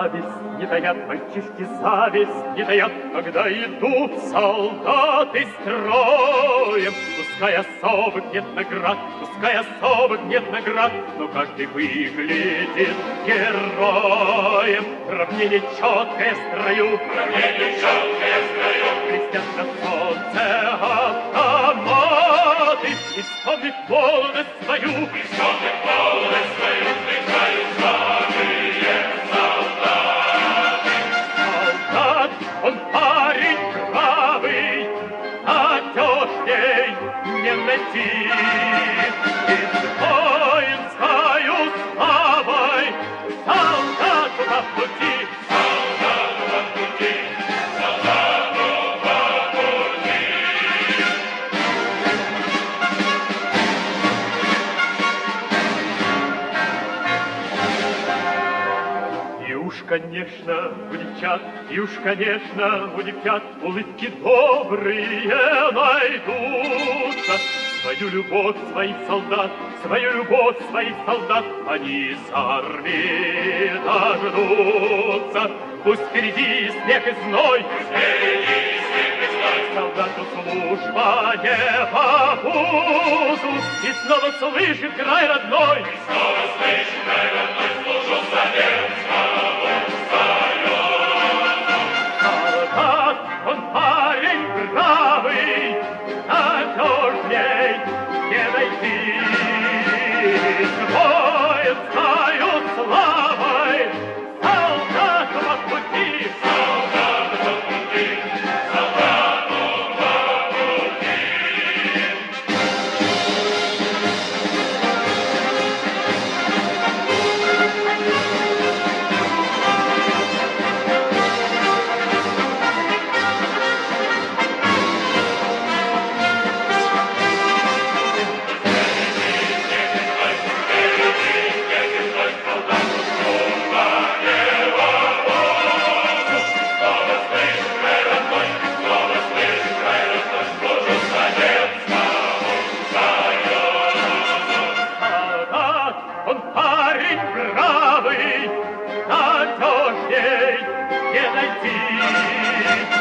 Зависть не таят, мальчишки, зависть не таят, когда идут солдаты строем. Пускай особых нет наград, пускай особых нет наград, но каждый выглядит героем. Равнение четкое строю, равнение четкое строю, крестят на солнце автоматы. И вспомнив молодость свою, вспомнив молодость свою, вздыхают славные солдаты. Солдат, он парень правый, надежней не найти. И с воинскою славой солдату по пути, солдату по пути, солдату по пути. И уж, конечно, у девчат, и уж, конечно, у девчат улыбки добрые найдутся. Свою любовь своих солдат, свою любовь своих солдат они из армии дождутся. Пусть впереди снег и зной, пусть впереди снег и зной, солдату служба не попуту. И снова слышит край родной, и снова слышит край родной, служу Советскому Союзу. Солдат, он парень бравый, надежней не найти. С воинскою славой солдату по пути, солдату по пути, солдату по пути. Он парень бравый, надежней не найти.